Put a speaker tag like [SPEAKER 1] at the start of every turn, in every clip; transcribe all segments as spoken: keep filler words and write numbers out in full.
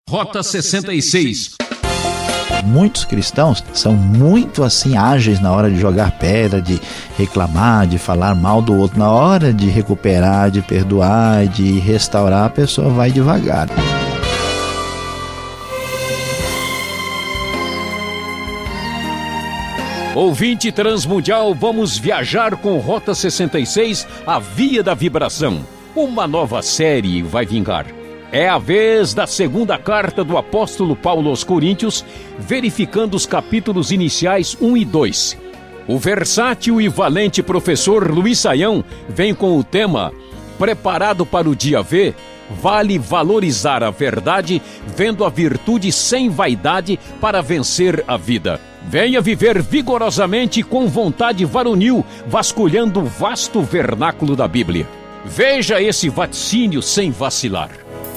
[SPEAKER 1] Rota sessenta e seis.
[SPEAKER 2] Muitos cristãos são muito assim ágeis na hora de jogar pedra, de reclamar, de falar mal do outro. Na hora de recuperar, de perdoar, de restaurar, a pessoa vai devagar.
[SPEAKER 1] Ouvinte transmundial, vamos viajar com Rota sessenta e seis, a Via da Vibração. Uma nova série vai vingar. É a vez da segunda carta do apóstolo Paulo aos Coríntios, verificando os capítulos iniciais um e dois. O versátil e valente professor Luiz Saião vem com o tema Preparado para o Dia V, vale valorizar a verdade, vendo a virtude sem vaidade para vencer a vida. Venha viver vigorosamente com vontade varonil, vasculhando o vasto vernáculo da Bíblia. Veja esse vaticínio sem vacilar.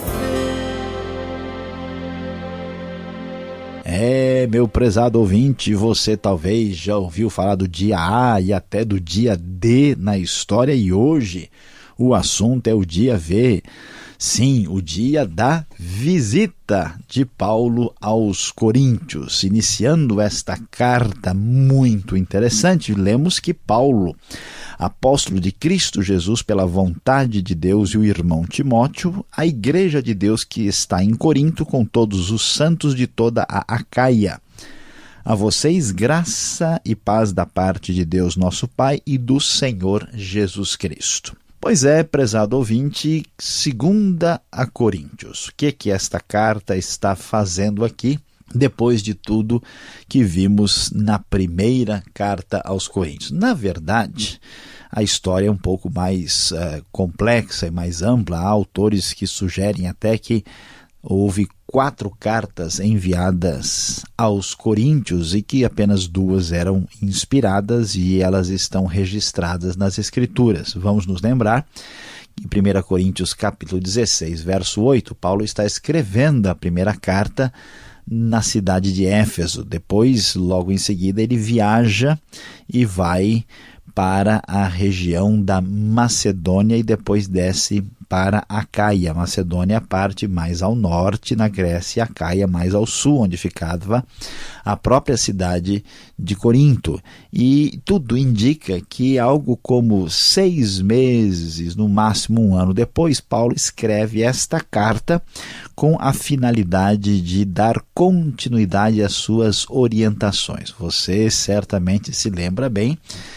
[SPEAKER 2] É, meu prezado ouvinte, você talvez já ouviu falar do dia A e até do dia D na história, e hoje o assunto é o dia V. Sim, o dia da visita de Paulo aos Coríntios. Iniciando esta carta muito interessante, lemos que Paulo, apóstolo de Cristo Jesus pela vontade de Deus, e o irmão Timóteo, a igreja de Deus que está em Corinto com todos os santos de toda a Acaia. A vocês graça e paz da parte de Deus nosso Pai e do Senhor Jesus Cristo. Pois é, prezado ouvinte, segunda a Coríntios. O que que esta carta está fazendo aqui, depois de tudo que vimos na primeira carta aos Coríntios? Na verdade, a história é um pouco mais uh, complexa e mais ampla. Há autores que sugerem até que houve quatro cartas enviadas aos Coríntios e que apenas duas eram inspiradas e elas estão registradas nas Escrituras. Vamos nos lembrar que em primeira Coríntios capítulo dezesseis, verso oito, Paulo está escrevendo a primeira carta na cidade de Éfeso. Depois, logo em seguida, ele viaja e vai para a região da Macedônia e depois desce para Acaia. Macedônia é a parte mais ao norte na Grécia, Acaia mais ao sul, onde ficava a própria cidade de Corinto. E tudo indica que algo como seis meses, no máximo um ano depois, Paulo escreve esta carta com a finalidade de dar continuidade às suas orientações. Você certamente se lembra bem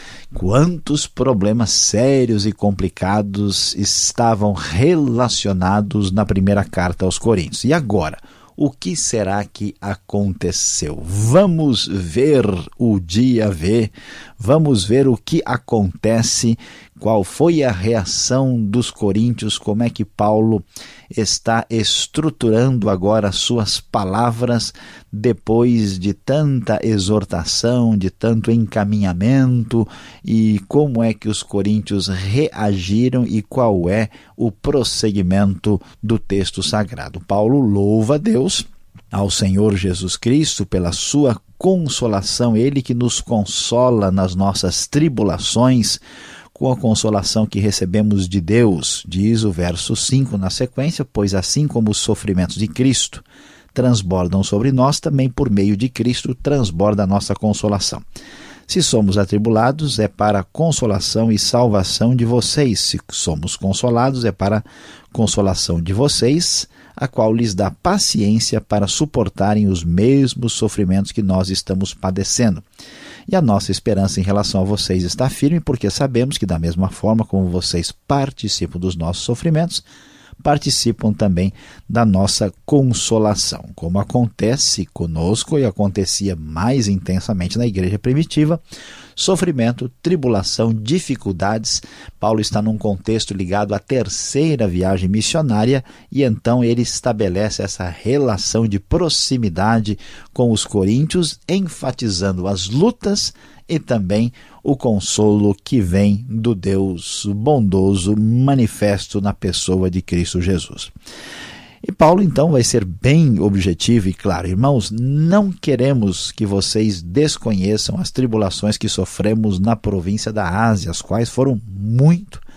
[SPEAKER 2] quantos problemas sérios e complicados estavam relacionados na primeira carta aos Coríntios. E agora, o que será que aconteceu? Vamos ver o dia V, vamos ver o que acontece, qual foi a reação dos coríntios, como é que Paulo está estruturando agora as suas palavras depois de tanta exortação, de tanto encaminhamento, e como é que os coríntios reagiram e qual é o prosseguimento do texto sagrado. Paulo louva a Deus, ao Senhor Jesus Cristo, pela sua consolação, Ele que nos consola nas nossas tribulações, com a consolação que recebemos de Deus, diz o verso cinco na sequência, pois assim como os sofrimentos de Cristo transbordam sobre nós, também por meio de Cristo transborda a nossa consolação. Se somos atribulados, é para a consolação e salvação de vocês. Se somos consolados, é para a consolação de vocês, a qual lhes dá paciência para suportarem os mesmos sofrimentos que nós estamos padecendo. E a nossa esperança em relação a vocês está firme, porque sabemos que da mesma forma como vocês participam dos nossos sofrimentos, participam também da nossa consolação. Como acontece conosco e acontecia mais intensamente na igreja primitiva, sofrimento, tribulação, dificuldades. Paulo está num contexto ligado à terceira viagem missionária e então ele estabelece essa relação de proximidade com os coríntios, enfatizando as lutas e também o consolo que vem do Deus bondoso manifesto na pessoa de Cristo Jesus. E Paulo então vai ser bem objetivo e claro: irmãos, não queremos que vocês desconheçam as tribulações que sofremos na província da Ásia, as quais foram muito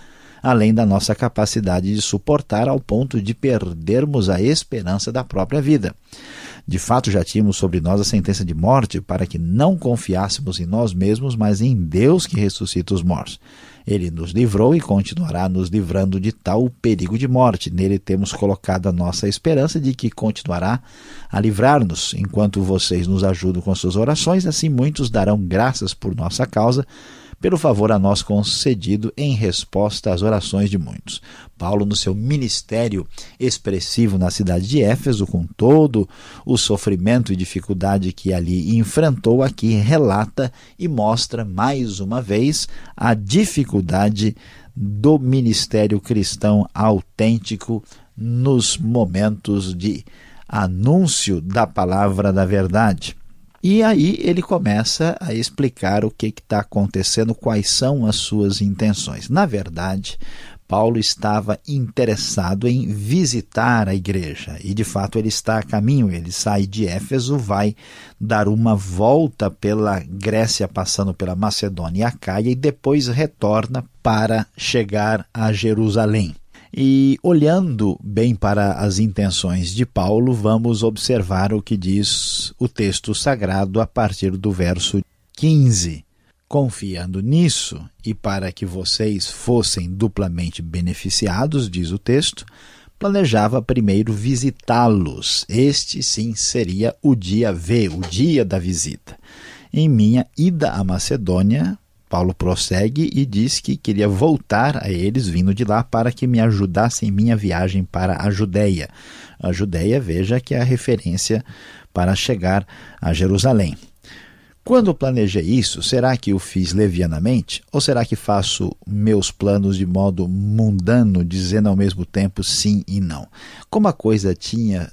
[SPEAKER 2] além da nossa capacidade de suportar ao ponto de perdermos a esperança da própria vida. De fato, já tínhamos sobre nós a sentença de morte para que não confiássemos em nós mesmos, mas em Deus que ressuscita os mortos. Ele nos livrou e continuará nos livrando de tal perigo de morte. Nele temos colocado a nossa esperança de que continuará a livrar-nos. Enquanto vocês nos ajudam com suas orações, assim muitos darão graças por nossa causa, pelo favor a nós concedido em resposta às orações de muitos. Paulo, no seu ministério expressivo na cidade de Éfeso, com todo o sofrimento e dificuldade que ali enfrentou, aqui relata e mostra mais uma vez a dificuldade do ministério cristão autêntico nos momentos de anúncio da palavra da verdade. E aí ele começa a explicar o que está acontecendo, quais são as suas intenções. Na verdade, Paulo estava interessado em visitar a igreja e, de fato, ele está a caminho. Ele sai de Éfeso, vai dar uma volta pela Grécia, passando pela Macedônia e Acaia, e depois retorna para chegar a Jerusalém. E olhando bem para as intenções de Paulo, vamos observar o que diz o texto sagrado a partir do verso quinze. Confiando nisso, e para que vocês fossem duplamente beneficiados, diz o texto, planejava primeiro visitá-los. Este sim seria o dia V, o dia da visita. Em minha ida à Macedônia, Paulo prossegue e diz que queria voltar a eles, vindo de lá, para que me ajudassem em minha viagem para a Judéia. A Judéia, veja que é a referência para chegar a Jerusalém. Quando planejei isso, será que o fiz levianamente? Ou será que faço meus planos de modo mundano, dizendo ao mesmo tempo sim e não? Como a coisa tinha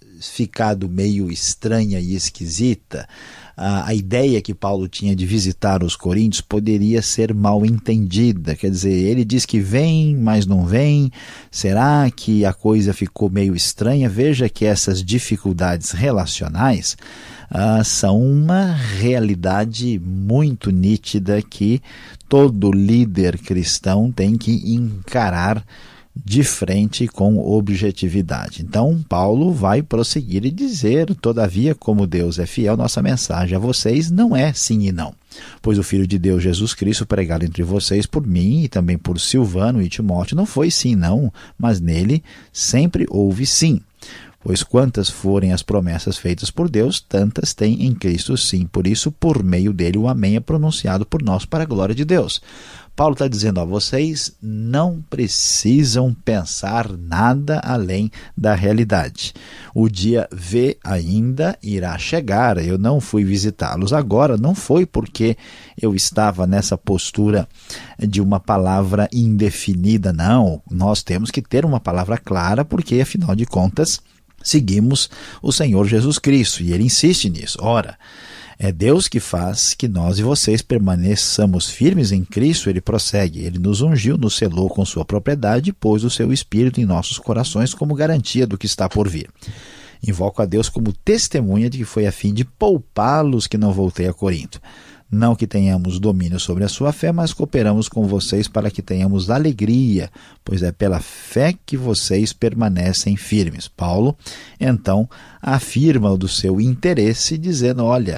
[SPEAKER 2] ficado meio estranha e esquisita, a, a ideia que Paulo tinha de visitar os coríntios poderia ser mal entendida. Quer dizer, ele diz que vem, mas não vem. Será que a coisa ficou meio estranha? Veja que essas dificuldades relacionais ah, são uma realidade muito nítida que todo líder cristão tem que encarar de frente com objetividade. Então, Paulo vai prosseguir e dizer: todavia, como Deus é fiel, nossa mensagem a vocês não é sim e não. Pois o Filho de Deus, Jesus Cristo, pregado entre vocês por mim e também por Silvano e Timóteo, não foi sim e não, mas nele sempre houve sim. Pois quantas forem as promessas feitas por Deus, tantas tem em Cristo sim. Por isso, por meio dele, o amém é pronunciado por nós para a glória de Deus. Paulo está dizendo a vocês, não precisam pensar nada além da realidade. O dia V ainda irá chegar. Eu não fui visitá-los agora, não foi porque eu estava nessa postura de uma palavra indefinida, não. Nós temos que ter uma palavra clara, porque, afinal de contas, seguimos o Senhor Jesus Cristo, e ele insiste nisso. Ora, é Deus que faz que nós e vocês permaneçamos firmes em Cristo. Ele prossegue, ele nos ungiu, nos selou com sua propriedade e pôs o seu Espírito em nossos corações como garantia do que está por vir. Invoco a Deus como testemunha de que foi a fim de poupá-los que não voltei a Corinto. Não que tenhamos domínio sobre a sua fé, mas cooperamos com vocês para que tenhamos alegria, pois é pela fé que vocês permanecem firmes. Paulo, então, afirma o do seu interesse, dizendo, olha,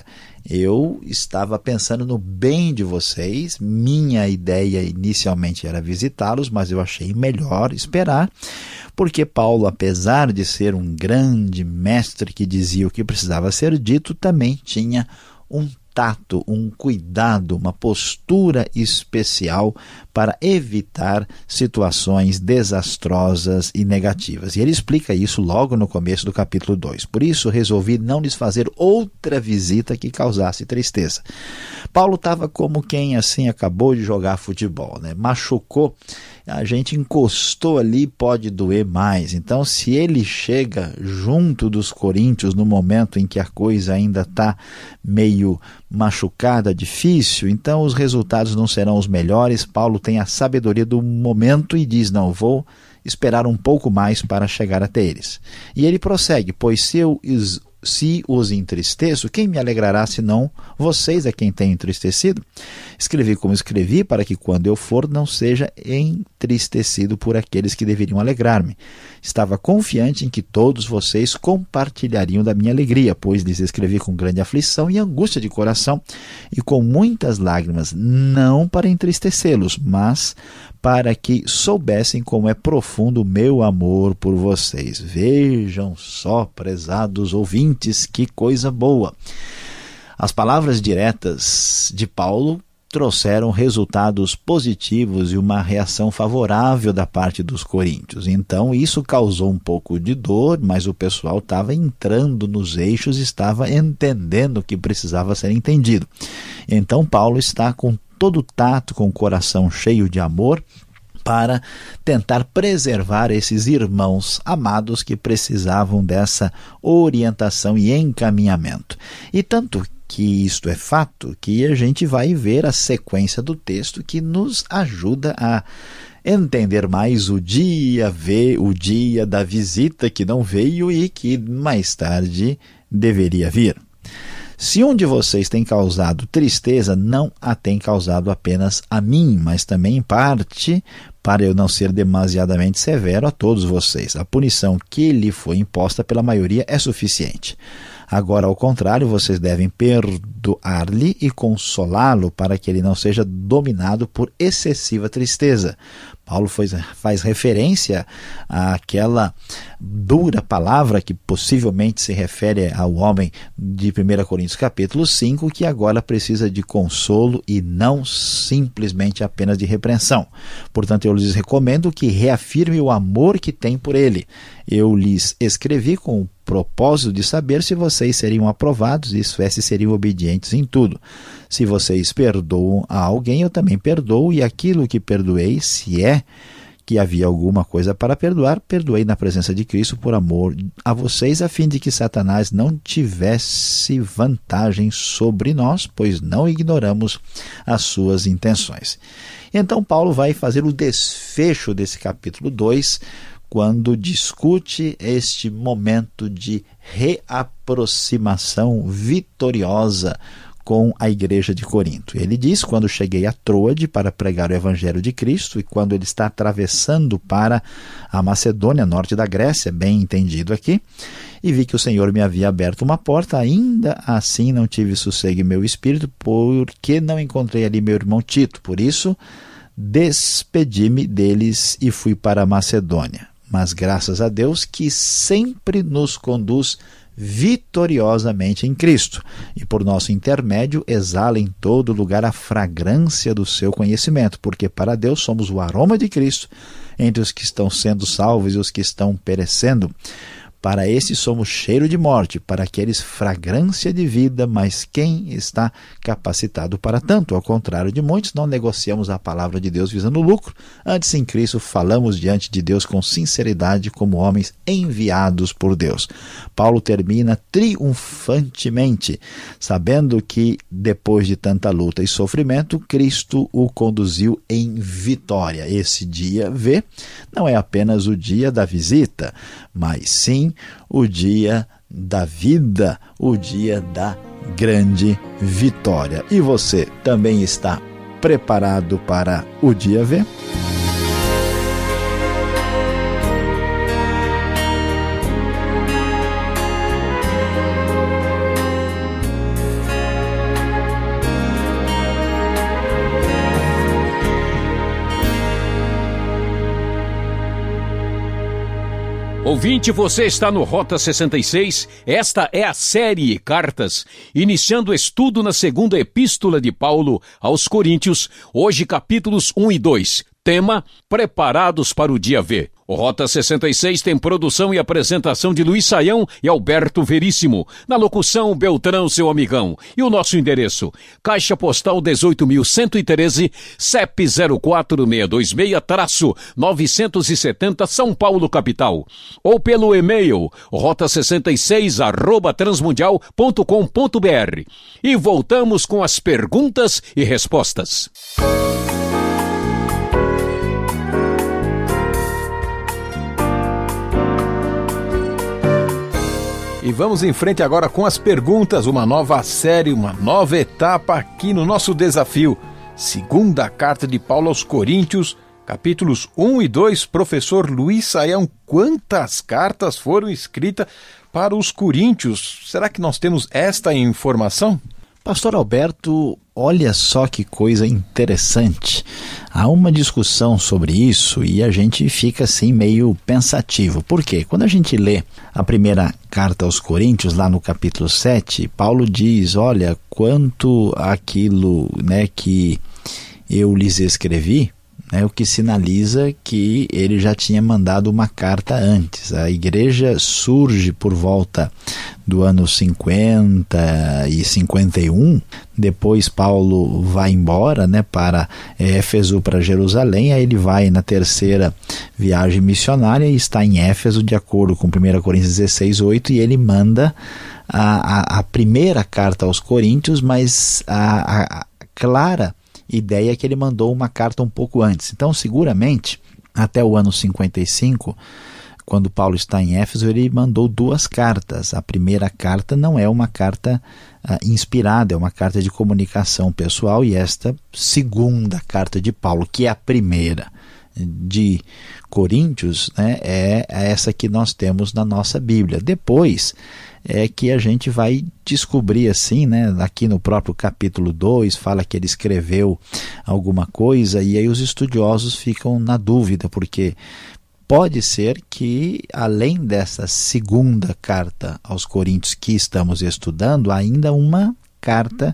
[SPEAKER 2] eu estava pensando no bem de vocês, minha ideia inicialmente era visitá-los, mas eu achei melhor esperar, porque Paulo, apesar de ser um grande mestre que dizia o que precisava ser dito, também tinha um tato, um cuidado, uma postura especial para evitar situações desastrosas e negativas. E ele explica isso logo no começo do capítulo dois. Por isso, resolvi não lhes fazer outra visita que causasse tristeza. Paulo estava como quem assim acabou de jogar futebol, né? Machucou, a gente encostou ali, pode doer mais. Então, se ele chega junto dos coríntios no momento em que a coisa ainda está meio machucada, difícil, então os resultados não serão os melhores. Paulo tem a sabedoria do momento e diz, não, vou esperar um pouco mais para chegar até eles. E ele prossegue, pois se eu se os entristeço, quem me alegrará senão vocês a quem tem entristecido? Escrevi como escrevi, para que quando eu for não seja entristecido por aqueles que deveriam alegrar-me. Estava confiante em que todos vocês compartilhariam da minha alegria, pois lhes escrevi com grande aflição e angústia de coração e com muitas lágrimas, não para entristecê-los, mas para que soubessem como é profundo o meu amor por vocês. Vejam só, prezados ouvintes, que coisa boa! As palavras diretas de Paulo trouxeram resultados positivos e uma reação favorável da parte dos coríntios. Então isso causou um pouco de dor, mas o pessoal estava entrando nos eixos, estava entendendo o que precisava ser entendido. Então Paulo está com todo o tato, com o coração cheio de amor, para tentar preservar esses irmãos amados que precisavam dessa orientação e encaminhamento. E tanto que isto é fato, que a gente vai ver a sequência do texto que nos ajuda a entender mais o dia V, o dia da visita que não veio e que mais tarde deveria vir. Se um de vocês tem causado tristeza, não a tem causado apenas a mim, mas também em parte para eu não ser demasiadamente severo a todos vocês. A punição que lhe foi imposta pela maioria é suficiente. Agora, ao contrário, vocês devem perdoar-lhe e consolá-lo para que ele não seja dominado por excessiva tristeza. Paulo faz, faz referência àquela dura palavra que possivelmente se refere ao homem de primeira Coríntios capítulo cinco, que agora precisa de consolo e não simplesmente apenas de repreensão. Portanto, eu lhes recomendo que reafirme o amor que tem por ele. Eu lhes escrevi com o propósito de saber se vocês seriam aprovados, isso é, se seriam obedientes em tudo. Se vocês perdoam a alguém, eu também perdoo, e aquilo que perdoei, se é que havia alguma coisa para perdoar, perdoei na presença de Cristo por amor a vocês, a fim de que Satanás não tivesse vantagem sobre nós, pois não ignoramos as suas intenções. Então Paulo vai fazer o desfecho desse capítulo dois, quando discute este momento de reaproximação vitoriosa com a igreja de Corinto. Ele diz: quando cheguei a Troade para pregar o evangelho de Cristo, e quando ele está atravessando para a Macedônia, norte da Grécia, bem entendido aqui, e vi que o Senhor me havia aberto uma porta, ainda assim não tive sossego em meu espírito, porque não encontrei ali meu irmão Tito. Por isso, despedi-me deles e fui para a Macedônia. Mas graças a Deus que sempre nos conduz vitoriosamente em Cristo, e por nosso intermédio exala em todo lugar a fragrância do seu conhecimento, porque para Deus somos o aroma de Cristo entre os que estão sendo salvos e os que estão perecendo. Para esses somos cheiro de morte, para aqueles fragrância de vida, mas quem está capacitado para tanto? Ao contrário de muitos, não negociamos a palavra de Deus visando lucro. Antes, em Cristo, falamos diante de Deus com sinceridade, como homens enviados por Deus. Paulo termina triunfantemente, sabendo que, depois de tanta luta e sofrimento, Cristo o conduziu em vitória. Esse dia V não é apenas o dia da visita, mas sim o dia da vida, o dia da grande vitória. E você também está preparado para o dia V?
[SPEAKER 1] Ouvinte, você está no Rota sessenta e seis. Esta é a série Cartas, iniciando o estudo na segunda epístola de Paulo aos Coríntios, hoje capítulos um e dois. Tema: Preparados para o dia V. O Rota sessenta e seis tem produção e apresentação de Luiz Saião e Alberto Veríssimo. Na locução, Beltrão, seu amigão. E o nosso endereço: Caixa Postal dezoito mil cento e treze, C E P zero quatro seis dois seis, novecentos e setenta, São Paulo, capital. Ou pelo e-mail rota sessenta e seis arroba transmundial ponto com ponto br. E voltamos com as perguntas e respostas.
[SPEAKER 3] E vamos em frente agora com as perguntas, uma nova série, uma nova etapa aqui no nosso desafio. Segunda carta de Paulo aos Coríntios, capítulos um e dois. Professor Luiz Saião, quantas cartas foram escritas para os coríntios? Será que nós temos esta informação?
[SPEAKER 2] Pastor Alberto, olha só que coisa interessante. Há uma discussão sobre isso e a gente fica assim meio pensativo. Por quê? Quando a gente lê a primeira carta aos Coríntios, lá no capítulo sete, Paulo diz, olha, quanto aquilo, né, que eu lhes escrevi, né, o que sinaliza que ele já tinha mandado uma carta antes. A igreja surge por volta do ano cinquenta e cinquenta e um, depois Paulo vai embora, né, para Éfeso, para Jerusalém, aí ele vai na terceira viagem missionária e está em Éfeso, de acordo com primeira Coríntios dezesseis, oito, e ele manda a, a, a primeira carta aos Coríntios, mas a, a, a clara ideia é que ele mandou uma carta um pouco antes. Então, seguramente, até o ano cinquenta e cinco, quando Paulo está em Éfeso, ele mandou duas cartas. A primeira carta não é uma carta uh, inspirada, é uma carta de comunicação pessoal, e esta segunda carta de Paulo, que é a primeira de Coríntios, né, é essa que nós temos na nossa Bíblia. Depois é que a gente vai descobrir assim, né, aqui no próprio capítulo dois, fala que ele escreveu alguma coisa, e aí os estudiosos ficam na dúvida, porque pode ser que, além dessa segunda carta aos Coríntios que estamos estudando, ainda uma carta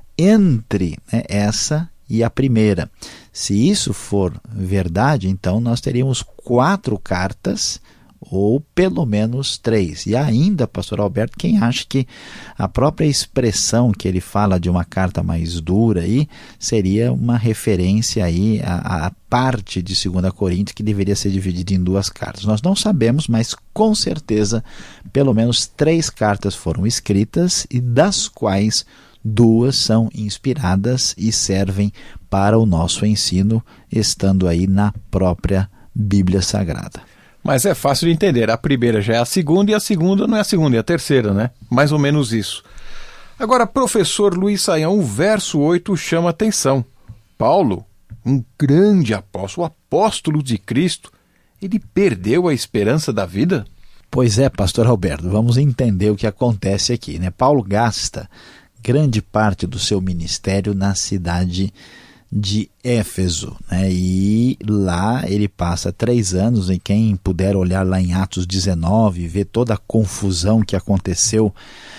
[SPEAKER 2] entre, né, essa e a primeira. Se isso for verdade, então nós teríamos quatro cartas, ou pelo menos três. E ainda, pastor Alberto, quem acha que a própria expressão que ele fala de uma carta mais dura aí, seria uma referência aí à, à parte de segunda Coríntios que deveria ser dividida em duas cartas. Nós não sabemos, mas com certeza pelo menos três cartas foram escritas, e das quais duas são inspiradas e servem para o nosso ensino, estando aí na própria Bíblia Sagrada.
[SPEAKER 3] Mas é fácil de entender, a primeira já é a segunda e a segunda não é a segunda, é a terceira, né? Mais ou menos isso. Agora, professor Luiz Saião, o verso oito chama atenção. Paulo, um grande apóstolo, o apóstolo de Cristo, ele perdeu a esperança da vida?
[SPEAKER 2] Pois é, pastor Alberto, vamos entender o que acontece aqui, né? Paulo gasta grande parte do seu ministério na cidade de Éfeso, né? E lá ele passa três anos, e quem puder olhar lá em Atos dezenove, ver toda a confusão que aconteceu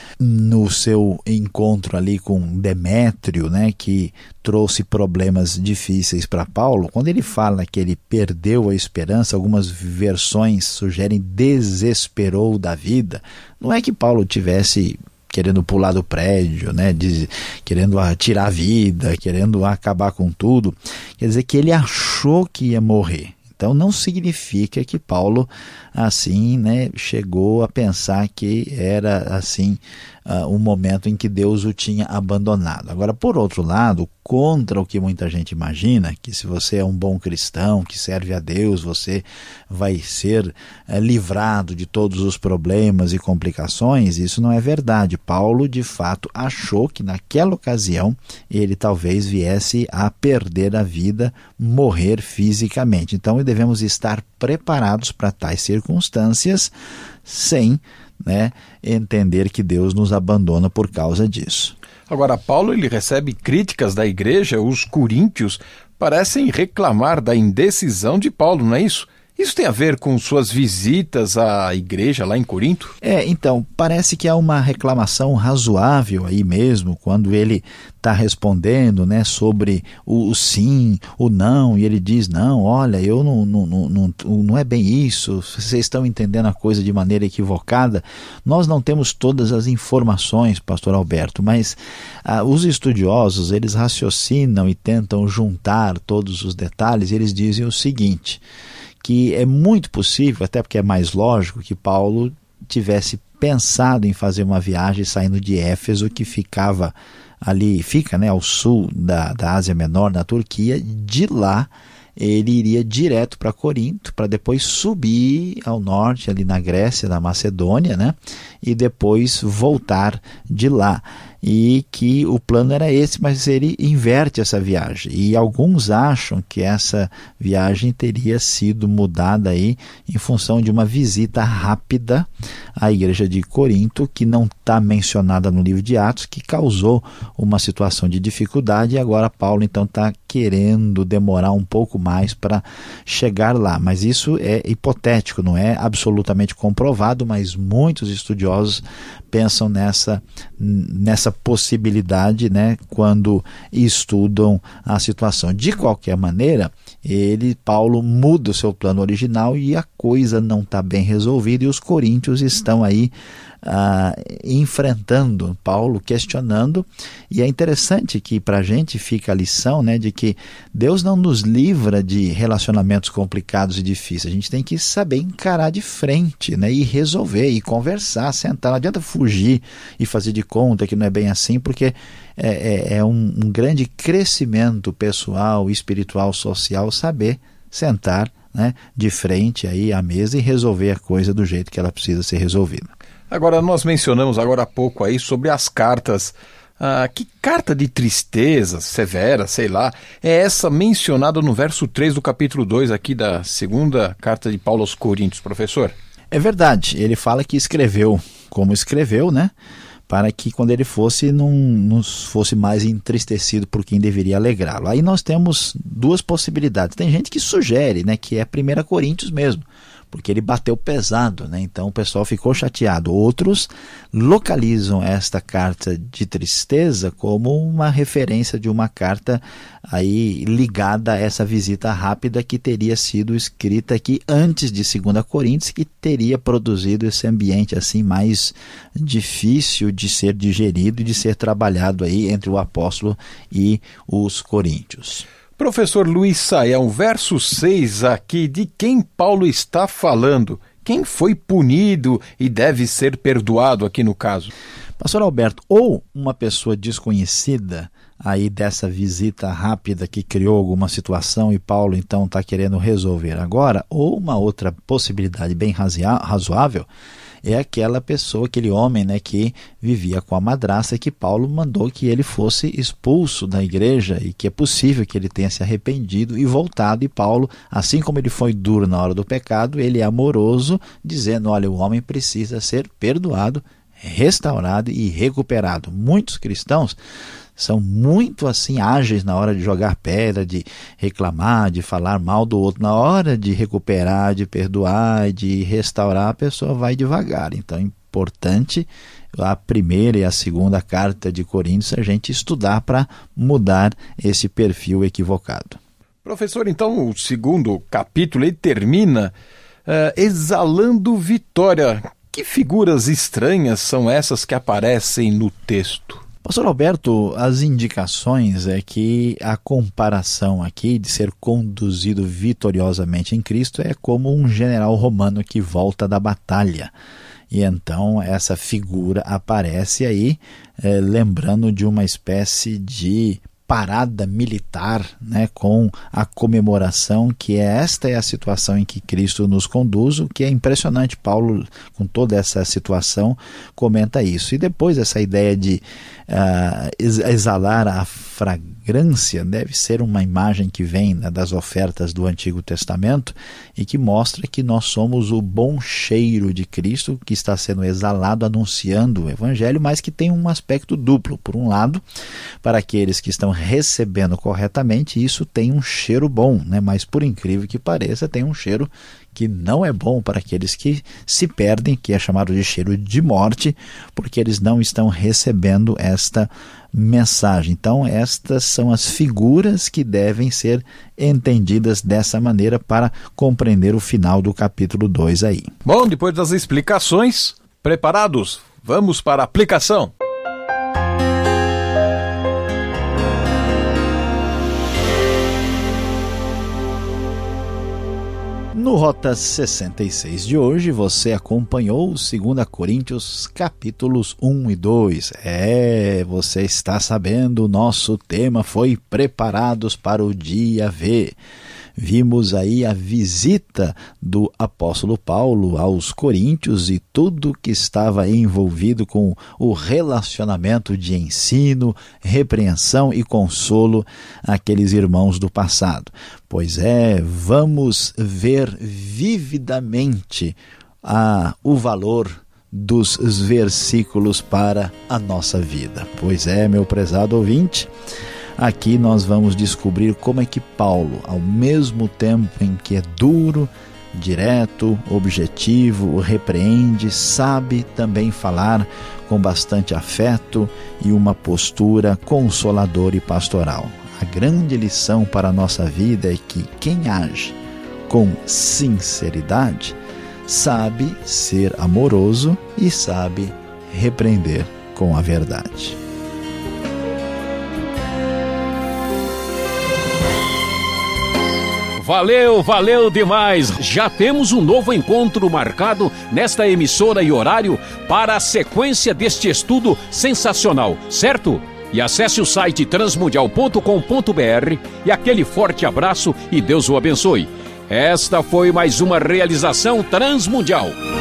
[SPEAKER 2] no seu encontro ali com Demétrio, né, que trouxe problemas difíceis para Paulo. Quando ele fala que ele perdeu a esperança, algumas versões sugerem desesperou da vida. Não é que Paulo tivesse querendo pular do prédio, né, de, querendo tirar a vida, querendo acabar com tudo. Quer dizer que ele achou que ia morrer. Então não significa que Paulo assim, né, chegou a pensar que era assim uh, um momento em que Deus o tinha abandonado. Agora, por outro lado, contra o que muita gente imagina, que se você é um bom cristão, que serve a Deus, você vai ser uh, livrado de todos os problemas e complicações, isso não é verdade. Paulo, de fato, achou que naquela ocasião ele talvez viesse a perder a vida, morrer fisicamente. Então devemos estar preparados para tais circunstâncias, sem, né, entender que Deus nos abandona por causa disso.
[SPEAKER 3] Agora, Paulo ele recebe críticas da igreja, os coríntios parecem reclamar da indecisão de Paulo, não é isso? Isso tem a ver com suas visitas à igreja lá em Corinto?
[SPEAKER 2] É, então, parece que há uma reclamação razoável aí mesmo, quando ele está respondendo, né, sobre o, o sim, o não, e ele diz, não, olha, eu não, não, não, não, não é bem isso, vocês estão entendendo a coisa de maneira equivocada. Nós não temos todas as informações, pastor Alberto, mas ah, os estudiosos, eles raciocinam e tentam juntar todos os detalhes, e eles dizem o seguinte, que é muito possível, até porque é mais lógico, que Paulo tivesse pensado em fazer uma viagem saindo de Éfeso, que ficava ali, fica, né, ao sul da, da Ásia Menor, na Turquia. De lá ele iria direto para Corinto, para depois subir ao norte, ali na Grécia, na Macedônia, né? E depois voltar de lá. E que o plano era esse, mas ele inverte essa viagem. E alguns acham que essa viagem teria sido mudada aí em função de uma visita rápida à igreja de Corinto, que não está mencionada no livro de Atos, que causou uma situação de dificuldade, e agora Paulo então está querendo demorar um pouco mais para chegar lá. Mas isso é hipotético, não é absolutamente comprovado, mas muitos estudiosos pensam nessa, nessa possibilidade, né, quando estudam a situação. De qualquer maneira, ele, Paulo, muda o seu plano original e a coisa não está bem resolvida, e os coríntios estão aí ah, enfrentando Paulo, questionando, e é interessante que para a gente fica a lição, né, de que Deus não nos livra de relacionamentos complicados e difíceis. A gente tem que saber encarar de frente, né, e resolver, e conversar, sentar. Não adianta fugir e fazer de conta que não é bem assim, porque é, é, é um, um grande crescimento pessoal, espiritual, social, saber sentar, né, de frente aí à mesa e resolver a coisa do jeito que ela precisa ser resolvida.
[SPEAKER 3] Agora, nós mencionamos agora há pouco aí sobre as cartas. Ah, que carta de tristeza, severa, sei lá, é essa mencionada no verso três do capítulo dois aqui da segunda carta de Paulo aos Coríntios, professor?
[SPEAKER 2] É verdade, ele fala que escreveu como escreveu, né? Para que quando ele fosse, não, não fosse mais entristecido por quem deveria alegrá-lo. Aí nós temos duas possibilidades. Tem gente que sugere, né, que é primeira Coríntios mesmo, porque ele bateu pesado, né? Então o pessoal ficou chateado. Outros localizam esta carta de tristeza como uma referência de uma carta aí ligada a essa visita rápida que teria sido escrita aqui antes de segunda Coríntios, que teria produzido esse ambiente assim mais difícil de ser digerido e de ser trabalhado aí entre o apóstolo e os coríntios.
[SPEAKER 3] Professor Luiz Saião, verso seis aqui, de quem Paulo está falando? Quem foi punido e deve ser perdoado aqui no caso?
[SPEAKER 2] Pastor Alberto, ou uma pessoa desconhecida aí dessa visita rápida que criou alguma situação e Paulo então está querendo resolver agora, ou uma outra possibilidade bem razoável é aquela pessoa, aquele homem, né, que vivia com a madrasta, que Paulo mandou que ele fosse expulso da igreja e que é possível que ele tenha se arrependido e voltado. E Paulo, assim como ele foi duro na hora do pecado, ele é amoroso, dizendo, olha, o homem precisa ser perdoado, restaurado e recuperado. Muitos cristãos são muito assim ágeis na hora de jogar pedra, de reclamar, de falar mal do outro. Na hora de recuperar, de perdoar, de restaurar, a pessoa vai devagar. Então é importante a primeira e a segunda carta de Coríntios a gente estudar para mudar esse perfil equivocado.
[SPEAKER 3] Professor, então o segundo capítulo ele termina uh, exalando vitória. Que figuras estranhas são essas que aparecem no texto?
[SPEAKER 2] Pastor Alberto, as indicações é que a comparação aqui de ser conduzido vitoriosamente em Cristo é como um general romano que volta da batalha. E então essa figura aparece aí, é, lembrando de uma espécie de parada militar, né, com a comemoração, que é esta é a situação em que Cristo nos conduz, o que é impressionante. Paulo, com toda essa situação, comenta isso. E depois essa ideia de uh, exalar a fragrância deve ser uma imagem que vem, né, das ofertas do Antigo Testamento e que mostra que nós somos o bom cheiro de Cristo que está sendo exalado anunciando o Evangelho, mas que tem um aspecto duplo. Por um lado, para aqueles que estão recebendo corretamente, isso tem um cheiro bom, né? Mas por incrível que pareça, tem um cheiro que não é bom para aqueles que se perdem, que é chamado de cheiro de morte, porque eles não estão recebendo esta mensagem. Então estas são as figuras que devem ser entendidas dessa maneira para compreender o final do capítulo dois aí.
[SPEAKER 3] Bom, depois das explicações, preparados? Vamos para a aplicação.
[SPEAKER 2] No Rota sessenta e seis de hoje, você acompanhou dois Coríntios capítulos um e dois. É, você está sabendo, o nosso tema foi Preparados para o Dia V. Vimos aí a visita do apóstolo Paulo aos Coríntios e tudo que estava envolvido com o relacionamento de ensino, repreensão e consolo àqueles irmãos do passado. Pois é, vamos ver vividamente a, o valor dos versículos para a nossa vida. Pois é, meu prezado ouvinte, aqui nós vamos descobrir como é que Paulo, ao mesmo tempo em que é duro, direto, objetivo, repreende, sabe também falar com bastante afeto e uma postura consoladora e pastoral. A grande lição para a nossa vida é que quem age com sinceridade sabe ser amoroso e sabe repreender com a verdade.
[SPEAKER 1] Valeu, valeu demais! Já temos um novo encontro marcado nesta emissora e horário para a sequência deste estudo sensacional, certo? E acesse o site transmundial ponto com ponto b r e aquele forte abraço e Deus o abençoe. Esta foi mais uma realização Transmundial.